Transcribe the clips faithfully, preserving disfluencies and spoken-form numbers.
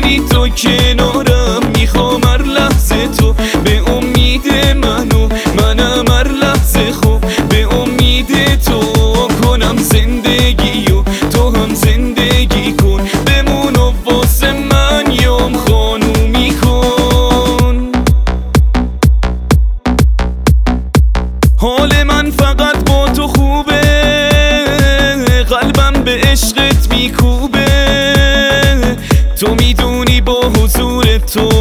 بمونی تو کنارم. میخوام هر لحظه تو به امید منو، منم هر لحظه خوب به امید تو کنم زندگی و تو هم زندگی کن. بمون و واسه من یام خانومی کن. حال من فقط با تو خوبه، قلبم به عشقت میکوبه. تو میدونی با حضور تو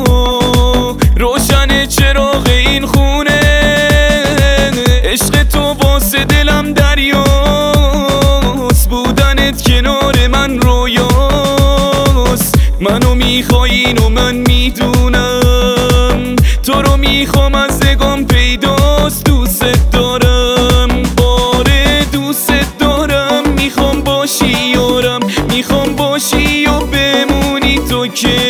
روشن چراغ این خونه. عشق تو واسه دلم دریاست، بودنت کنار من رویاست. منو میخواین و من میدونم تو رو میخوام، از نگام پیداست. دوست دارم، آره دوست دارم. میخوام باشی یارم، میخوام باشی و بمونی تو که